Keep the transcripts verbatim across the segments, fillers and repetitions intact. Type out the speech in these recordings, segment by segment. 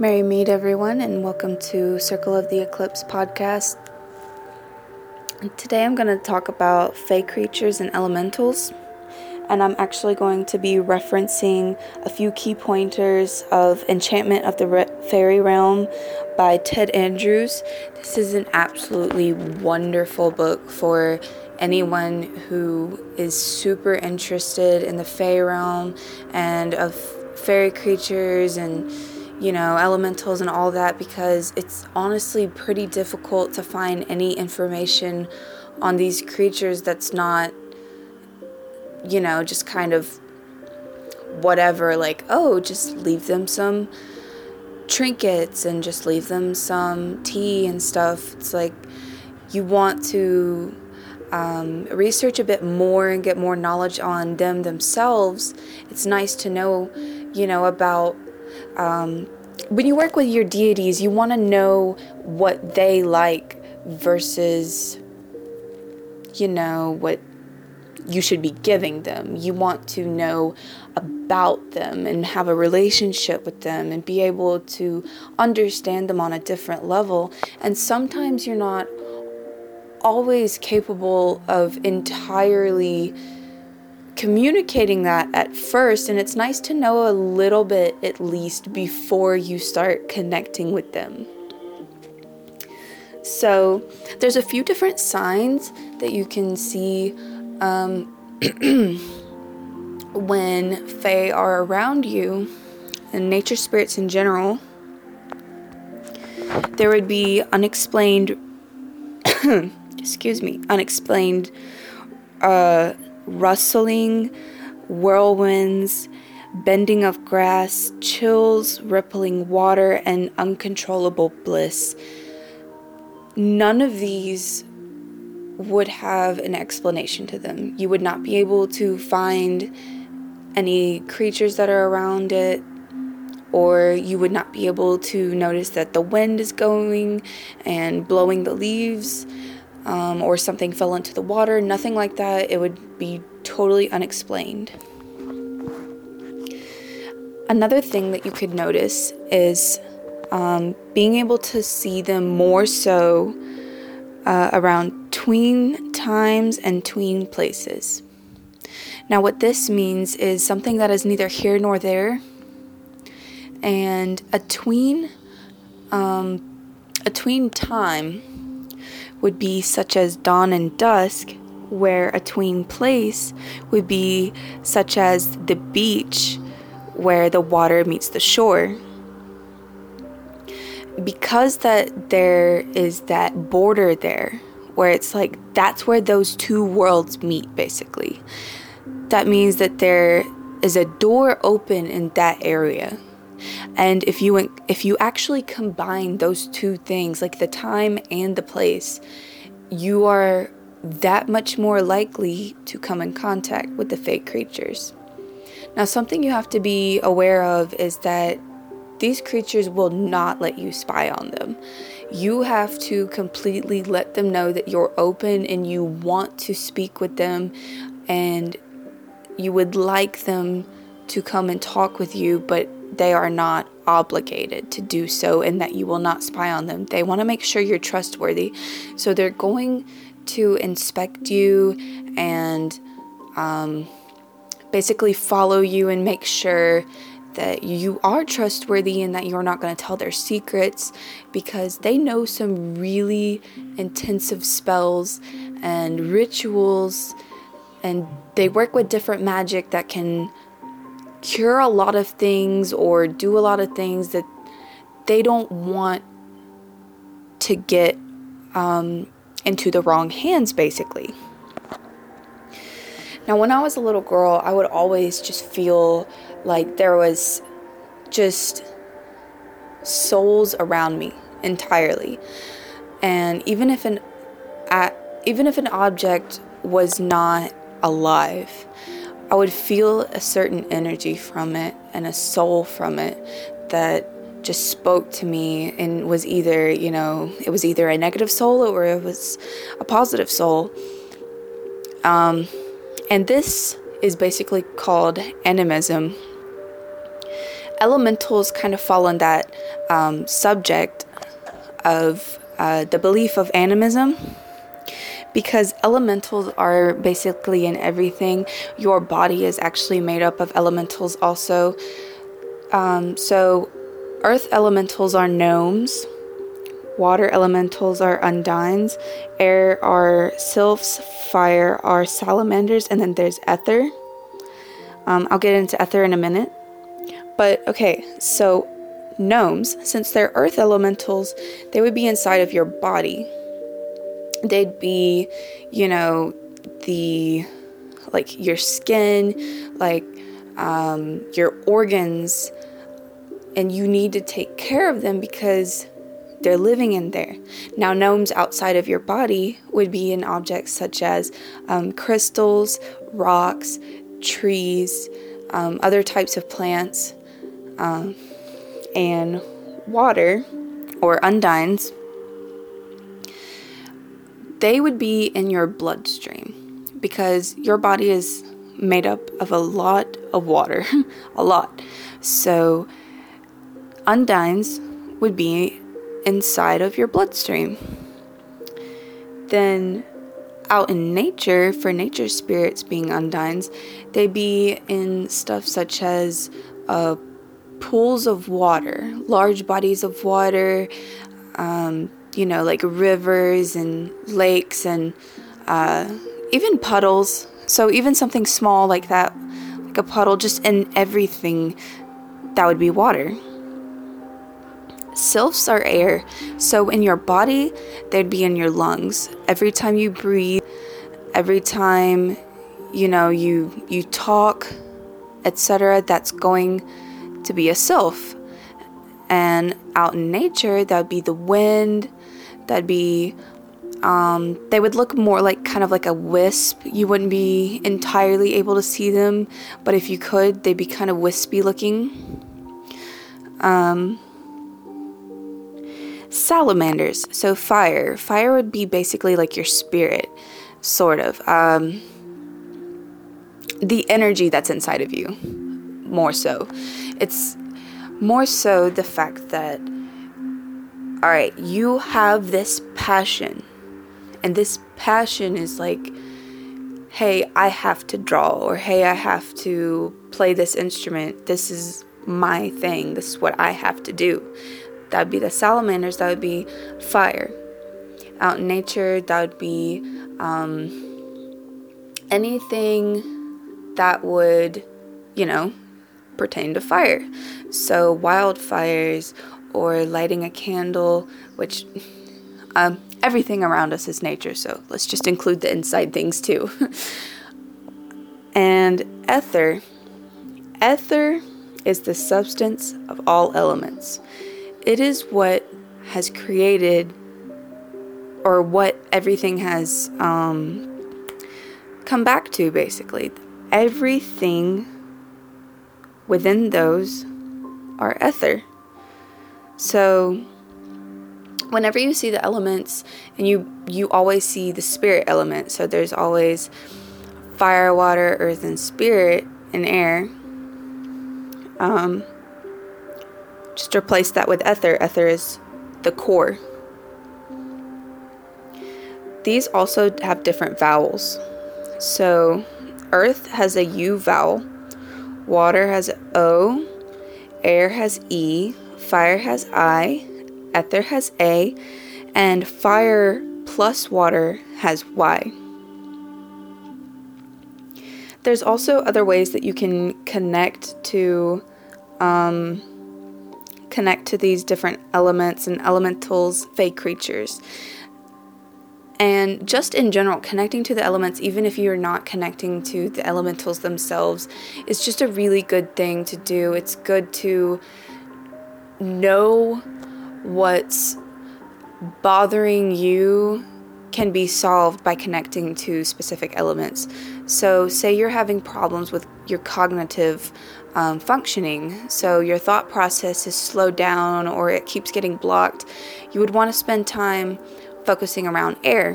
Merry meet everyone, and welcome to Circle of the Eclipse podcast. Today I'm going to talk about fae creatures and elementals, and I'm actually going to be referencing a few key pointers of Enchantment of the Re- Fairy Realm by Ted Andrews. This is an absolutely wonderful book for anyone who is super interested in the fae realm and of fairy creatures and you know, elementals and all that, because it's honestly pretty difficult to find any information on these creatures that's not, you know, just kind of whatever, like, oh, just leave them some trinkets and just leave them some tea and stuff. It's like you want to um, research a bit more and get more knowledge on them themselves. It's nice to know, you know, about Um, when you work with your deities, you want to know what they like versus, you know, what you should be giving them. You want to know about them and have a relationship with them and be able to understand them on a different level. And sometimes you're not always capable of entirely communicating that at first, and it's nice to know a little bit at least before you start connecting with them. So there's a few different signs that you can see um, when fae are around you and nature spirits in general. There would be unexplained excuse me unexplained uh rustling, whirlwinds, bending of grass, chills, rippling water, and uncontrollable bliss. None of these would have an explanation to them. You would not be able to find any creatures that are around it, or you would not be able to notice that the wind is going and blowing the leaves. Um, or something fell into the water, nothing like that. It would be totally unexplained. Another thing that you could notice is um, being able to see them more so uh, around tween times and tween places. Now what this means is something that is neither here nor there. And a tween, um, a tween time would be such as dawn and dusk, where a tween place would be such as the beach where the water meets the shore. Because that there is that border there where it's like that's where those two worlds meet, basically. That means that there is a door open in that area. And if you if you actually combine those two things, like the time and the place, you are that much more likely to come in contact with the fae creatures. Now, something you have to be aware of is that these creatures will not let you spy on them. You have to completely let them know that you're open and you want to speak with them and you would like them to come and talk with you, but they are not obligated to do so, and that you will not spy on them. They want to make sure you're trustworthy. So they're going to inspect you and um, basically follow you and make sure that you are trustworthy and that you're not going to tell their secrets, because they know some really intensive spells and rituals, and they work with different magic that can cure a lot of things or do a lot of things that they don't want to get um, into the wrong hands, basically. Now, when I was a little girl, I would always just feel like there was just souls around me entirely. And even if an uh, even if an object was not alive, I would feel a certain energy from it and a soul from it that just spoke to me and was either, you know, it was either a negative soul or it was a positive soul. Um, and this is basically called animism. elementals kind of fall on that um, subject of uh, the belief of animism, because elementals are basically in everything. Your body is actually made up of elementals also. Um, so earth elementals are gnomes, water elementals are undines, air are sylphs, fire are salamanders, and then there's ether. Um, I'll get into ether in a minute. But okay, so gnomes, since they're earth elementals, they would be inside of your body. They'd be, you know, the, like your skin, like um, your organs, and you need to take care of them because they're living in there. Now, gnomes outside of your body would be in objects such as um, crystals, rocks, trees, um, other types of plants, um, and water, or undines. They would be in your bloodstream because your body is made up of a lot of water, a lot. So undines would be inside of your bloodstream. Then out in nature, for nature spirits being undines, they'd be in stuff such as uh, pools of water, large bodies of water, um, you know, like rivers and lakes and uh, even puddles. So even something small like that, like a puddle, just in everything, that would be water. Sylphs are air. So in your body, they'd be in your lungs. Every time you breathe, every time, you know, you you talk, et cetera, that's going to be a sylph. And out in nature, that would be the wind. That'd be, um, they would look more like kind of like a wisp. You wouldn't be entirely able to see them, but if you could, they'd be kind of wispy looking. Um, salamanders, so fire. Fire would be basically like your spirit, sort of. Um, the energy that's inside of you, more so. It's more so the fact that, all right, you have this passion, and this passion is like, hey, I have to draw, or hey, I have to play this instrument. This is my thing. This is what I have to do. That would be the salamanders. That would be fire. Out in nature, that would be um, anything that would, you know, pertain to fire. So wildfires, or lighting a candle, which um, everything around us is nature, so let's just include the inside things too. And ether. Ether is the substance of all elements. It is what has created, or what everything has um, come back to, basically. Everything within those are ether. So whenever you see the elements, and you you always see the spirit element, so there's always fire, water, earth, and spirit, and air. Um, just replace that with ether. Ether is the core. These also have different vowels. So earth has a U vowel, water has an O, air has E, fire has I, ether has A, and fire plus water has Y. There's also other ways that you can connect to um, connect to these different elements and elementals, fey creatures. And just in general, connecting to the elements, even if you're not connecting to the elementals themselves, is just a really good thing to do. It's good to know what's bothering you can be solved by connecting to specific elements. So say you're having problems with your cognitive um, functioning, so your thought process is slowed down or it keeps getting blocked, you would want to spend time focusing around air.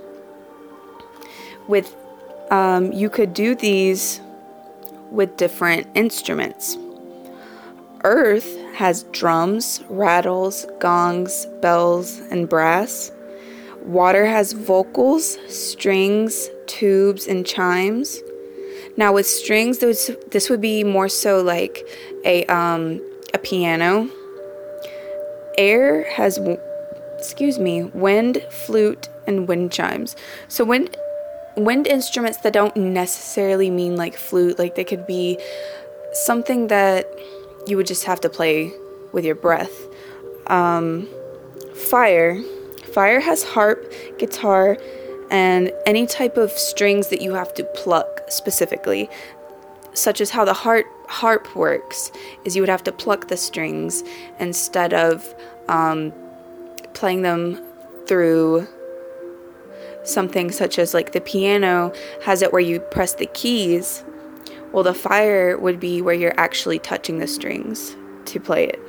With um, you could do these with different instruments. Earth has drums, rattles, gongs, bells, and brass. Water has vocals, strings, tubes, and chimes. Now with strings, this, this would be more so like a, um, a piano. Air has, excuse me, wind, flute, and wind chimes. So wind, wind instruments that don't necessarily mean like flute, like they could be something that you would just have to play with your breath. Um, fire. Fire has harp, guitar, and any type of strings that you have to pluck specifically, such as how the harp harp works, is you would have to pluck the strings instead of um, playing them through something such as like the piano has it where you press the keys. Well, the fire would be where you're actually touching the strings to play it.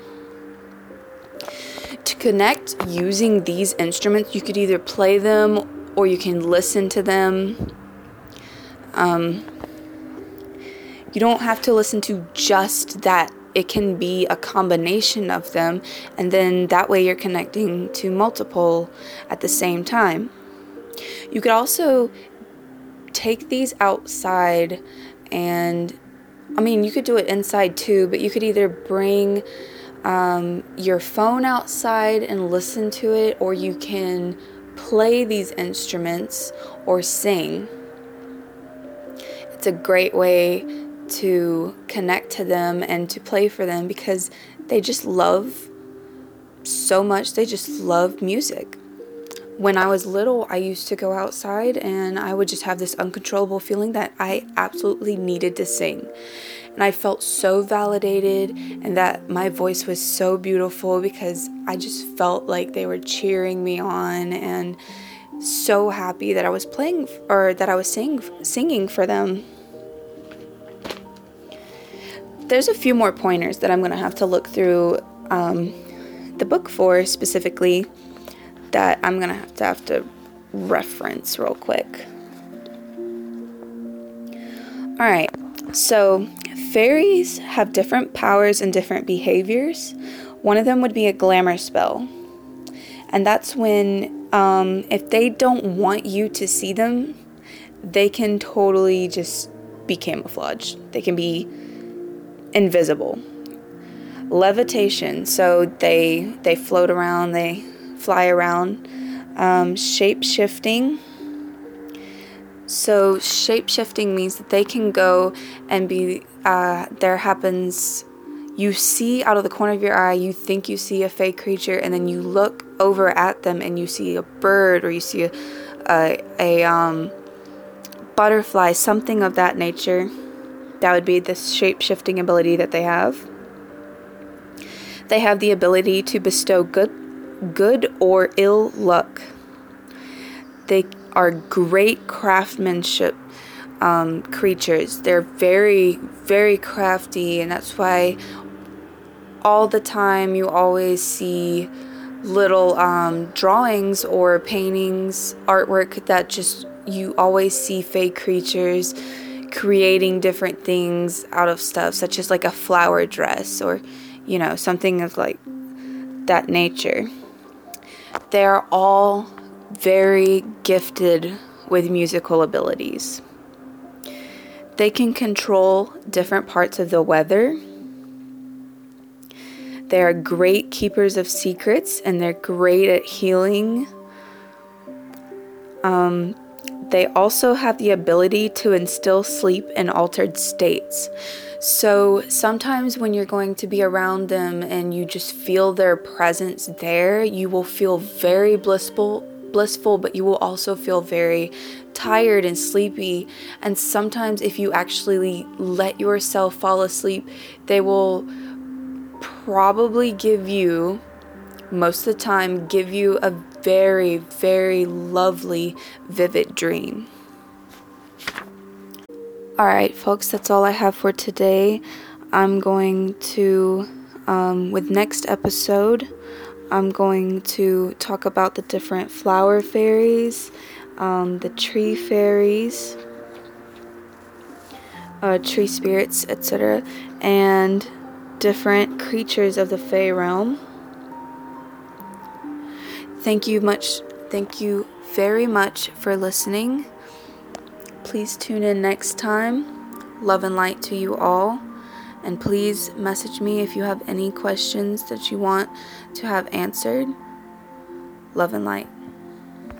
To connect using these instruments, you could either play them or you can listen to them. Um, you don't have to listen to just that. It can be a combination of them, and then that way you're connecting to multiple at the same time. You could also take these outside, and I mean, you could do it inside too, but you could either bring um, your phone outside and listen to it, or you can play these instruments or sing. It's a great way to connect to them and to play for them because they just love so much. They just love music. When I was little, I used to go outside and I would just have this uncontrollable feeling that I absolutely needed to sing. And I felt so validated and that my voice was so beautiful because I just felt like they were cheering me on and so happy that I was playing or that I was sing, singing for them. There's a few more pointers that I'm going to have to look through um, the book for specifically that I'm going to have to have to reference real quick. Alright, so fairies have different powers and different behaviors. One of them would be a glamour spell. And that's when, um, if they don't want you to see them, they can totally just be camouflaged. They can be invisible. Levitation, so they they float around, they fly around. Um, shape-shifting. So shape-shifting means that they can go and be, uh, there happens, you see out of the corner of your eye, you think you see a fey creature, and then you look over at them and you see a bird or you see a, a, a um, butterfly, something of that nature. That would be the shape-shifting ability that they have. They have the ability to bestow good, good or ill luck. They are great craftsmanship um, creatures. They're very, very crafty, and that's why all the time you always see little um, drawings or paintings, artwork that just, you always see fake creatures creating different things out of stuff, such as like a flower dress or, you know, something of like that nature. They're all very gifted with musical abilities. They can control different parts of the weather. They are great keepers of secrets and they're great at healing. Um, They also have the ability to instill sleep in altered states. So sometimes when you're going to be around them and you just feel their presence there, you will feel very blissful, blissful, but you will also feel very tired and sleepy. And sometimes if you actually let yourself fall asleep, they will probably give you, most of the time, give you a very, very lovely, vivid dream. Alright, folks, that's all I have for today. I'm going to, um, with next episode, I'm going to talk about the different flower fairies, um, the tree fairies, uh, tree spirits, et cetera, and different creatures of the Fae realm. Thank you much. Thank you very much for listening. Please tune in next time. Love and light to you all. And please message me if you have any questions that you want to have answered. Love and light.